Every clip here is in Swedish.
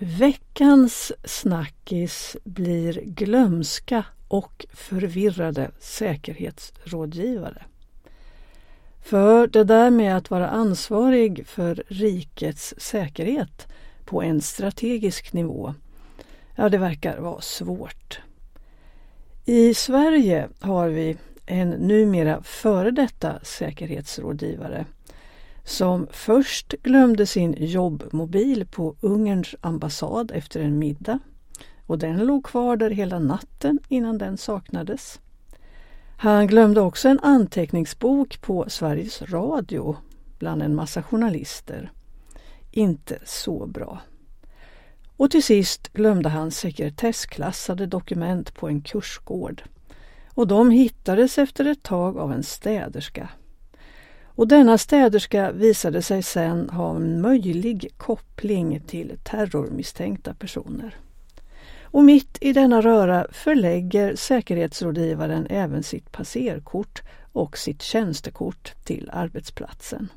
Veckans snackis blir glömska och förvirrade säkerhetsrådgivare. För det där med att vara ansvarig för rikets säkerhet på en strategisk nivå, ja, det verkar vara svårt. I Sverige har vi en numera före detta säkerhetsrådgivare som först glömde sin jobbmobil på Ungerns ambassad efter en middag och den låg kvar där hela natten innan den saknades. Han glömde också en anteckningsbok på Sveriges Radio bland en massa journalister. Inte så bra. Och till sist glömde han sekretessklassade dokument på en kursgård. Och de hittades efter ett tag av en städerska. Och denna städerska visade sig sedan ha en möjlig koppling till terrormisstänkta personer. Och mitt i denna röra förlägger säkerhetsrådgivaren även sitt passerkort och sitt tjänstekort till arbetsplatsen.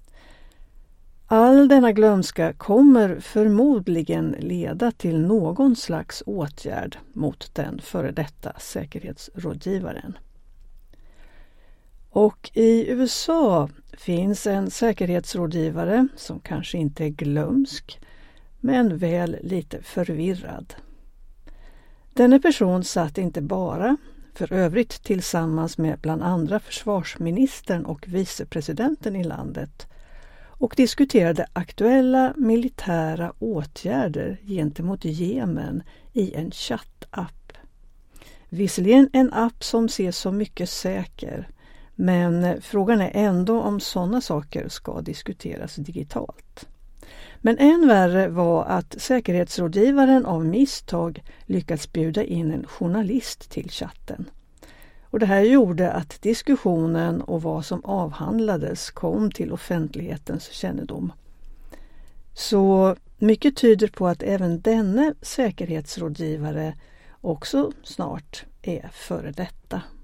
All denna glömska kommer förmodligen leda till någon slags åtgärd mot den före detta säkerhetsrådgivaren. Och i USA finns en säkerhetsrådgivare som kanske inte är glömsk, men väl lite förvirrad. Denne person satt inte bara, för övrigt tillsammans med bland andra försvarsministern och vicepresidenten i landet, och diskuterade aktuella militära åtgärder gentemot Jemen i en chattapp. Visserligen en app som ses som mycket säker, men frågan är ändå om sådana saker ska diskuteras digitalt. Men än värre var att säkerhetsrådgivaren av misstag lyckats bjuda in en journalist till chatten. Och det här gjorde att diskussionen och vad som avhandlades kom till offentlighetens kännedom. Så mycket tyder på att även denne säkerhetsrådgivare också snart är före detta.